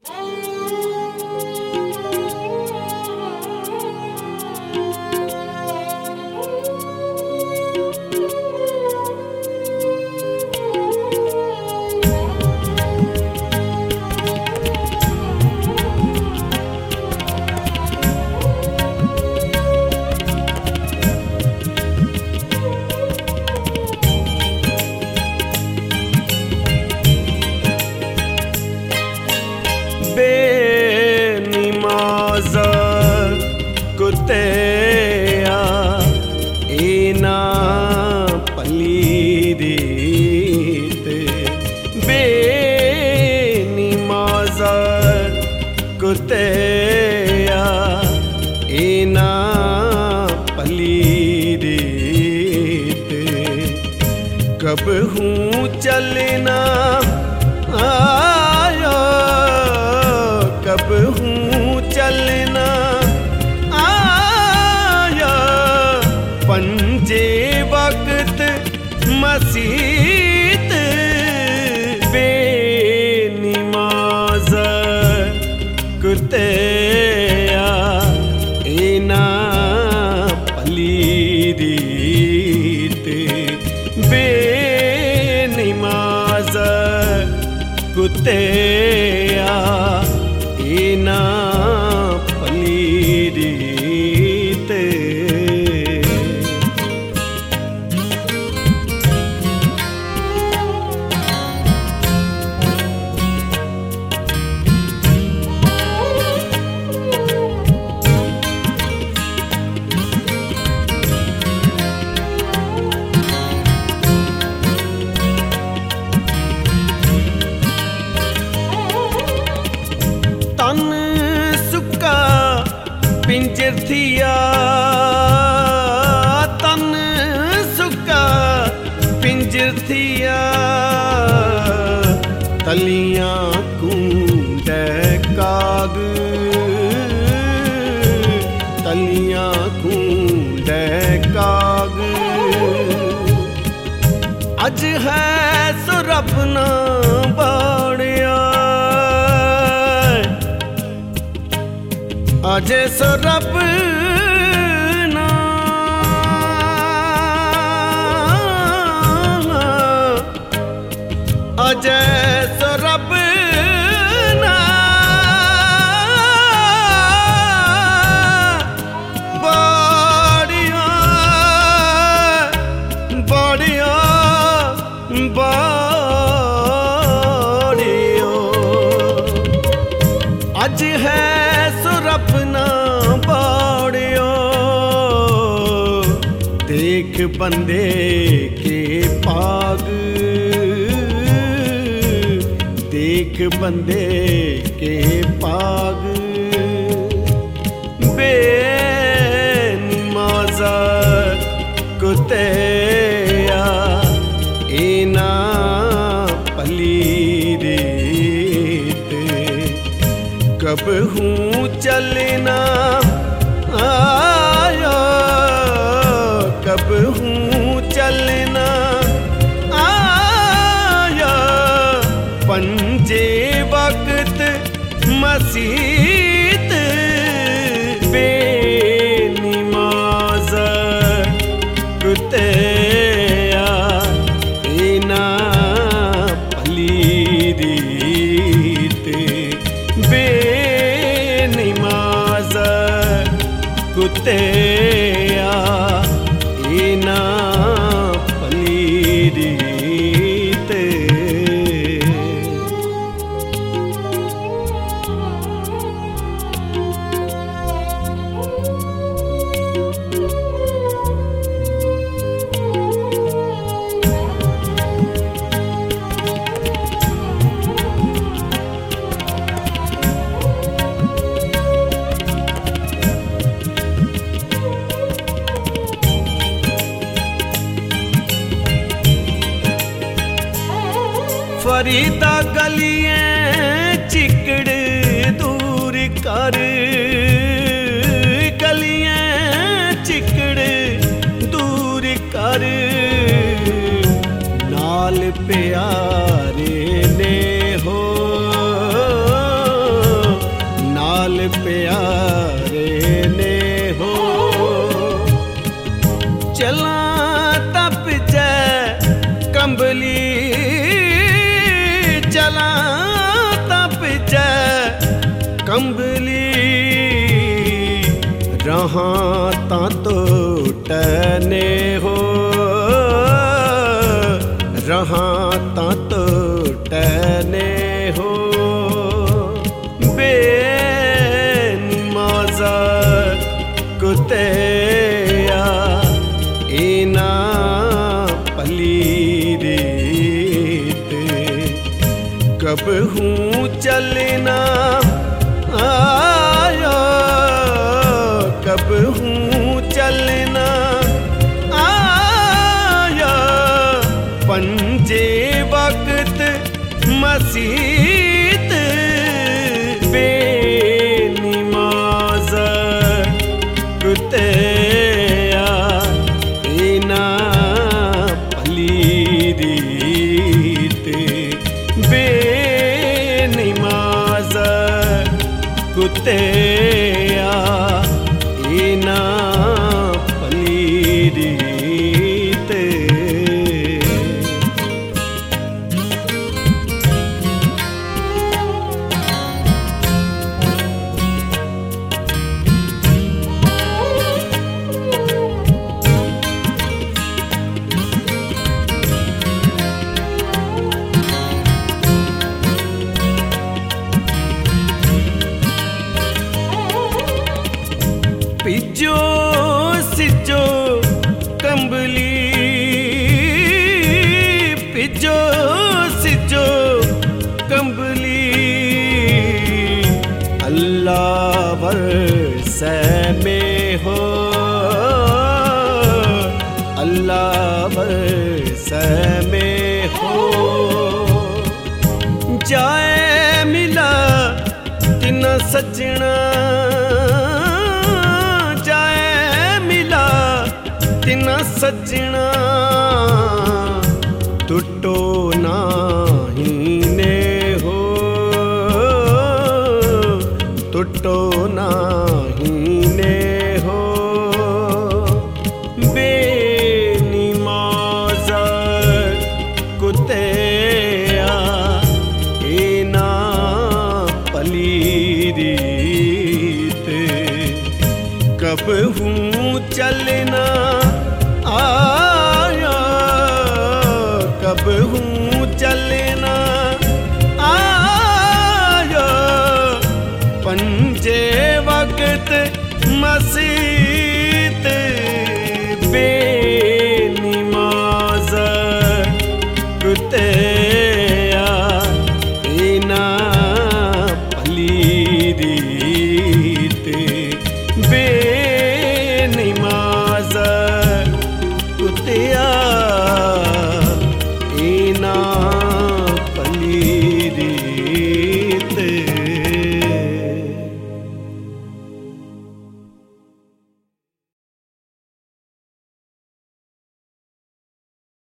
कुत्तेया इना पलीरीत बेनिमाज़ा कुत्तेया इना पलीरीत कब हूँ चलना आया कब हूँ चलना आया पंजे वक्त मसीत बेनिमाज़ कुत्तेया इना पलीरीत बेनिमाज़ कुत्तेया इना पलीरीत तन सुक्का पिंजर थिया तन सुक्का पिंजर थिया तलियां कूंडे काग तलियां कूंडे काग अज है सो रब ना बाड़िया अजे सो रब ना अजे सो रब ना बाड़िया बाड़िया बाड़ियो अज है अपना बाड़ियो देख बंदे के पाग देख बंदे के पाग बेनिमाज़ा कुत्तेया इना पलीरीत कब हूँ चलना आया कब हूँ चलना आया पंजे वक्त मसीत बेनिमाज़ कुत्तेया इना पलीरीत बेनिमाज़ कुत्तेया इना पलीरीत फरीदा गलियां चिकड़ दूर कर गलियां चिकड़ दूर कर नाल प्यारे ने हो रहाँ ता टूटने हो, रहाँ ता टूटने हो। बेनमाज़ा कुतिया इना पलीरीत, कब हूँ चलना आया, कब हूँ चलना आया। पंजे वक्त मसीत बेनिमाज़ कुतिया इना पलीरीत, बेनिमाज़ कुतिया इना पलीरीत। पिजो सिजो कंबली, पिजो सिजो कंबली, अल्लाह वर्षे में हो, अल्लाह वर्षे में हो। जाए मिला तिन सजना, तिना सजना, टुटो नाही ने हो, टुटो नाही ने हो। बेनिमाज़ कुतिया इना पलीरीत, कब हूँ चलना आया, कब हूँ चलना आया। पंजे वक्त मसीत